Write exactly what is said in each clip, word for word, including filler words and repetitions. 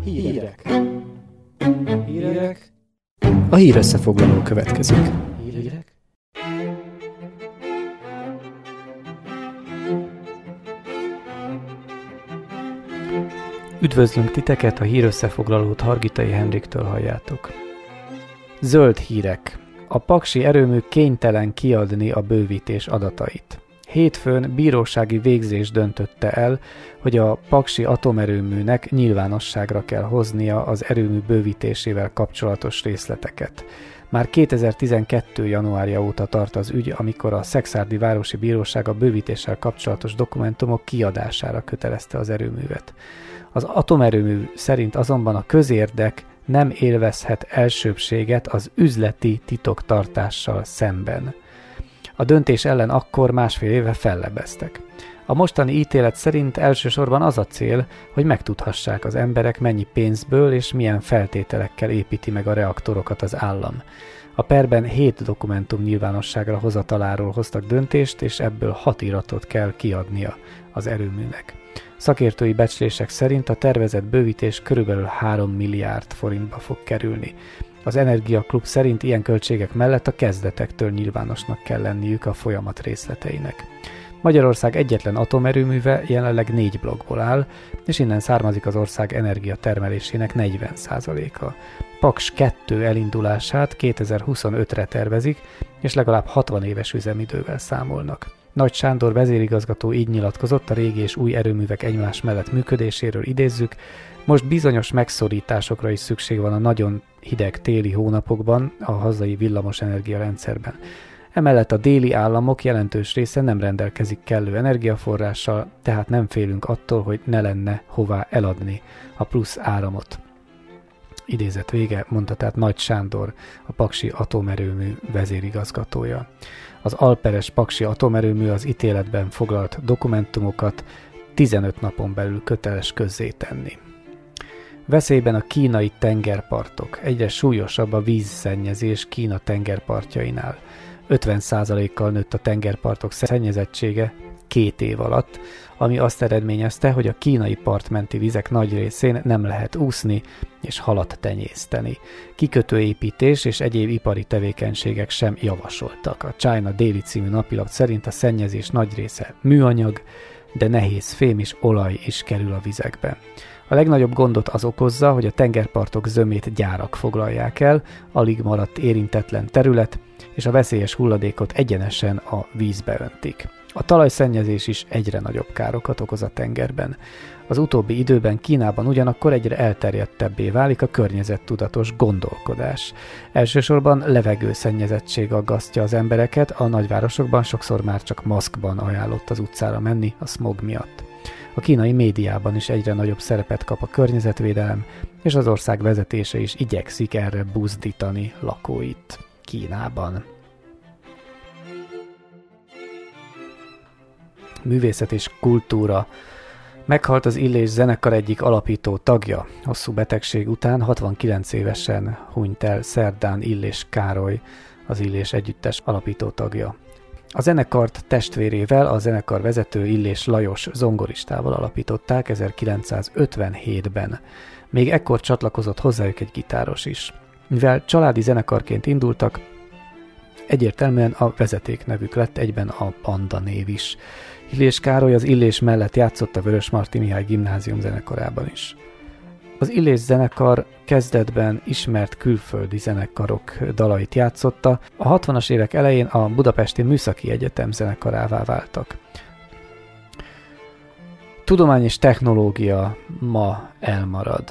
Hírek. Hírek. A hír összefoglaló következik. Hírek. Üdvözlünk titeket, a hír összefoglalót Hargitai Henriktől halljátok. Zöld hírek. A paksi erőmű kénytelen kiadni a bővítés adatait. Hétfőn bírósági végzés döntötte el, hogy a paksi atomerőműnek nyilvánosságra kell hoznia az erőmű bővítésével kapcsolatos részleteket. Már kétezer-tizenkettő. januárja óta tart az ügy, amikor a Szekszárdi Városi Bíróság a bővítéssel kapcsolatos dokumentumok kiadására kötelezte az erőművet. Az atomerőmű szerint azonban a közérdek nem élvezhet elsőbbséget az üzleti titoktartással szemben. A döntés ellen akkor másfél éve fellebeztek. A mostani ítélet szerint elsősorban az a cél, hogy megtudhassák az emberek, mennyi pénzből és milyen feltételekkel építi meg a reaktorokat az állam. A perben hét dokumentum nyilvánosságra hozataláról hoztak döntést, és ebből hat iratot kell kiadnia az erőműnek. Szakértői becslések szerint a tervezett bővítés körülbelül három milliárd forintba fog kerülni. Az Energia Klub szerint ilyen költségek mellett a kezdetektől nyilvánosnak kell lenniük a folyamat részleteinek. Magyarország egyetlen atomerőműve jelenleg négy blokkból áll, és innen származik az ország energiatermelésének negyven százaléka. Paks kettő elindulását kétezer-huszonötre tervezik, és legalább hatvan éves üzemidővel számolnak. Nagy Sándor vezérigazgató így nyilatkozott a régi és új erőművek egymás mellett működéséről, idézzük: most bizonyos megszorításokra is szükség van a nagyon hideg téli hónapokban a hazai villamos energiarendszerben. Emellett a déli államok jelentős része nem rendelkezik kellő energiaforrással, tehát nem félünk attól, hogy ne lenne hová eladni a plusz áramot. Idézet vége, mondta tehát Nagy Sándor, a paksi atomerőmű vezérigazgatója. Az alperes paksi atomerőmű az ítéletben foglalt dokumentumokat tizenöt napon belül köteles közzétenni. Veszélyben a kínai tengerpartok. Egyre súlyosabb a vízszennyezés Kína tengerpartjainál. ötven százalékkal nőtt a tengerpartok szennyezettsége két év alatt, ami azt eredményezte, hogy a kínai partmenti vizek nagy részén nem lehet úszni és halat tenyészteni. Kikötőépítés és egyéb ipari tevékenységek sem javasoltak. A China Daily című napilap szerint a szennyezés nagy része műanyag, de nehéz fém és olaj is kerül a vizekbe. A legnagyobb gondot az okozza, hogy a tengerpartok zömét gyárak foglalják el, alig maradt érintetlen terület, és a veszélyes hulladékot egyenesen a vízbe öntik. A talajszennyezés is egyre nagyobb károkat okoz a tengerben. Az utóbbi időben Kínában ugyanakkor egyre elterjedtebbé válik a környezettudatos gondolkodás. Elsősorban levegőszennyezettség aggasztja az embereket, a nagyvárosokban sokszor már csak maszkban ajánlott az utcára menni a smog miatt. A kínai médiában is egyre nagyobb szerepet kap a környezetvédelem, és az ország vezetése is igyekszik erre buzdítani lakóit Kínában. Művészet és kultúra. Meghalt az Illés zenekar egyik alapító tagja. Hosszú betegség után hatvankilenc évesen hunyt el Szerdán Illés Károly, az Illés együttes alapító tagja. A zenekart testvérével, a zenekar vezető Illés Lajos zongoristával alapították ezerkilencszázötvenhétben. Még ekkor csatlakozott hozzájuk egy gitáros is. Mivel családi zenekarként indultak, egyértelműen a vezeték nevük lett egyben a banda név is. Illés Károly az Illés mellett játszott a Vörösmarty Mihály Gimnázium zenekarában is. Az Illés zenekar kezdetben ismert külföldi zenekarok dalait játszotta, a hatvanas évek elején a Budapesti Műszaki Egyetem zenekarává váltak. Tudomány és technológia ma elmarad.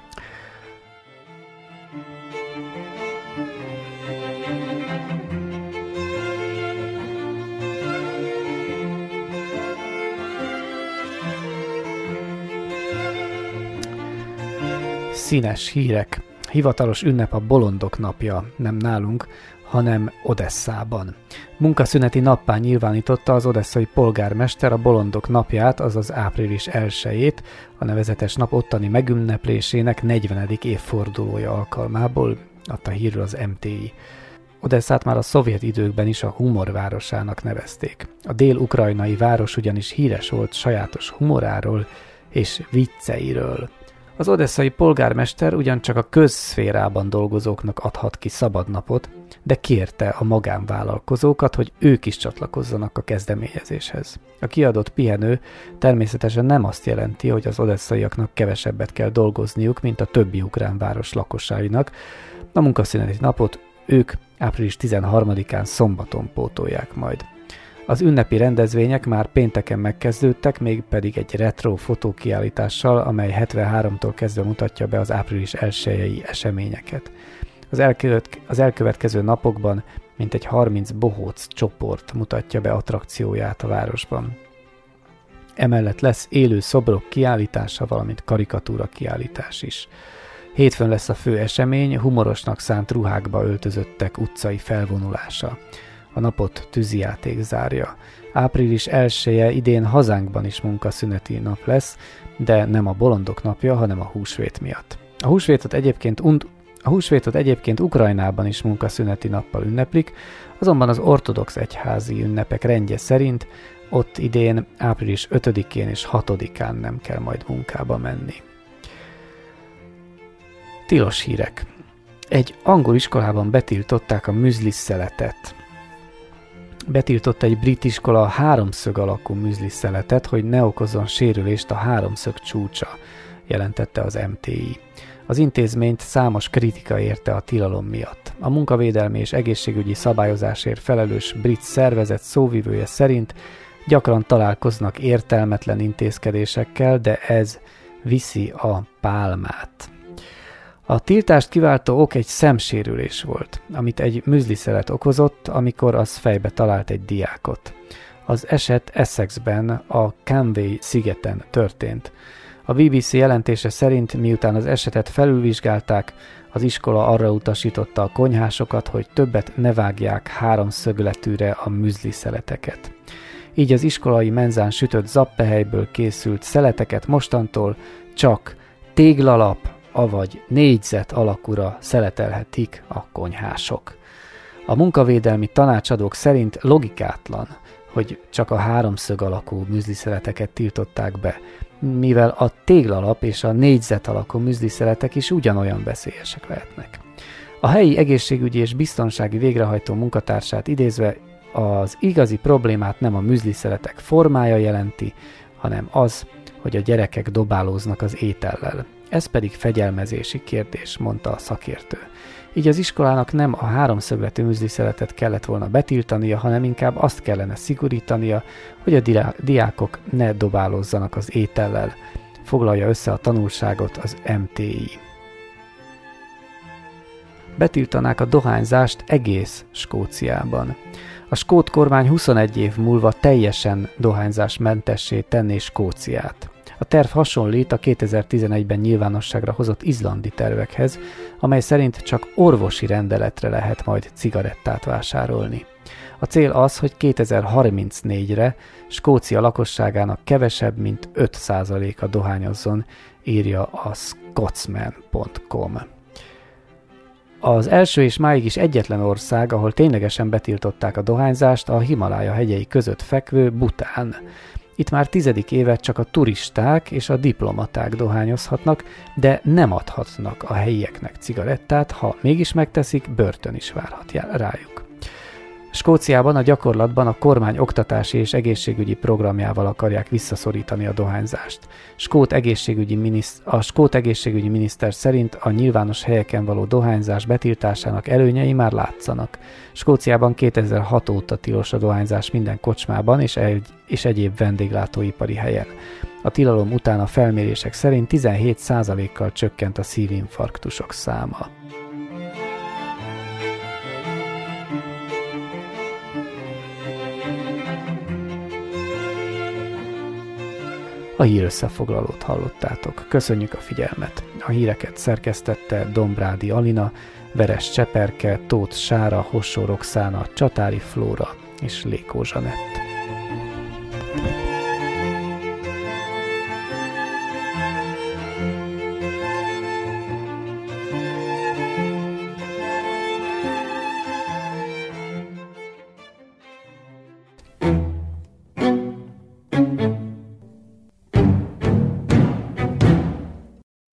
Színes hírek. Hivatalos ünnep a Bolondok napja, nem nálunk, hanem Odesszában. Munkaszüneti nappá nyilvánította az odesszai polgármester a Bolondok napját, azaz április elsejét, a nevezetes nap ottani megünneplésének negyvenedik évfordulója alkalmából, adta hírről az em té i. Odesszát már a szovjet időkben is a humor városának nevezték. A dél-ukrajnai város ugyanis híres volt sajátos humoráról és vicceiről. Az odesszai polgármester ugyancsak a közszférában dolgozóknak adhat ki szabadnapot, de kérte a magánvállalkozókat, hogy ők is csatlakozzanak a kezdeményezéshez. A kiadott pihenő természetesen nem azt jelenti, hogy az odesszaiaknak kevesebbet kell dolgozniuk, mint a többi ukrán város lakosainak. A munkaszüneti napot ők április tizenharmadikán szombaton pótolják majd. Az ünnepi rendezvények már pénteken megkezdődtek, mégpedig egy retro fotókiállítással, amely hetvenháromtól kezdve mutatja be az április elsejei eseményeket. Az, elkövet, az elkövetkező napokban mintegy harminc bohóc csoport mutatja be attrakcióját a városban. Emellett lesz élő szobrok kiállítása, valamint karikatúra kiállítás is. Hétfőn lesz a fő esemény, humorosnak szánt ruhákba öltözöttek utcai felvonulása. A napot tűzijáték zárja. Április elseje idén hazánkban is munkaszüneti nap lesz, de nem a bolondok napja, hanem a húsvét miatt. A húsvétot egyébként, und- a húsvétot egyébként Ukrajnában is munkaszüneti nappal ünneplik, azonban az ortodox egyházi ünnepek rendje szerint ott idén április ötödikén és hatodikán nem kell majd munkába menni. Tilos hírek. Egy angol iskolában betiltották a müzlis szeletet. Betiltott egy brit iskola a háromszög alakú müzlis szeletet, hogy ne okozzon sérülést a háromszög csúcsa, jelentette az em té i. Az intézményt számos kritika érte a tilalom miatt. A munkavédelmi és egészségügyi szabályozásért felelős brit szervezet szóvivője szerint gyakran találkoznak értelmetlen intézkedésekkel, de ez viszi a pálmát. A tiltást kiváltó ok egy szemsérülés volt, amit egy müzliszelet okozott, amikor az fejbe talált egy diákot. Az eset Essexben, a Canvey szigeten történt. A bé bé cé jelentése szerint, miután az esetet felülvizsgálták, az iskola arra utasította a konyhásokat, hogy többet ne vágják háromszögletűre a müzliszeleteket. Így az iskolai menzán sütött zappehelyből készült szeleteket mostantól csak téglalap, avagy négyzet alakúra szeletelhetik a konyhások. A munkavédelmi tanácsadók szerint logikátlan, hogy csak a háromszög alakú müzliszeleteket tiltották be, mivel a téglalap és a négyzet alakú müzliszeletek is ugyanolyan veszélyesek lehetnek. A helyi egészségügyi és biztonsági végrehajtó munkatársát idézve, az igazi problémát nem a müzliszeletek formája jelenti, hanem az, hogy a gyerekek dobálóznak az étellel. Ez pedig fegyelmezési kérdés, mondta a szakértő. Így az iskolának nem a háromszögletű müzliszeletet kellett volna betiltania, hanem inkább azt kellene szigorítania, hogy a diákok ne dobálózzanak az étellel. Foglalja össze a tanulságot az em té i. Betiltanák a dohányzást egész Skóciában. A skót kormány huszonegy év múlva teljesen dohányzásmentessé tenné Skóciát. A terv hasonlít a kétezer-tizenegyben nyilvánosságra hozott izlandi tervekhez, amely szerint csak orvosi rendeletre lehet majd cigarettát vásárolni. A cél az, hogy kétezer-harmincnégyre Skócia lakosságának kevesebb, mint öt százaléka dohányozzon, írja a scotsman pont com. Az első és máig is egyetlen ország, ahol ténylegesen betiltották a dohányzást, a Himalája hegyei között fekvő Bhután. Itt már tizedik éve csak a turisták és a diplomaták dohányozhatnak, de nem adhatnak a helyieknek cigarettát, ha mégis megteszik, börtön is várhat rájuk. Skóciában a gyakorlatban a kormány oktatási és egészségügyi programjával akarják visszaszorítani a dohányzást. Skót egészségügyi miniszt- a skót egészségügyi miniszter szerint a nyilvános helyeken való dohányzás betiltásának előnyei már látszanak. Skóciában kétezer-hat óta tilos a dohányzás minden kocsmában és, egy- és egyéb vendéglátóipari helyen. A tilalom után a felmérések szerint tizenhét százalékkal csökkent a szívinfarktusok száma. A hírösszefoglalót hallottátok. Köszönjük a figyelmet! A híreket szerkesztette Dombrádi Alina, Veres Cseperke, Tóth Sára, Hossó Roxána, Csatári Flóra és Lékó Zsanett.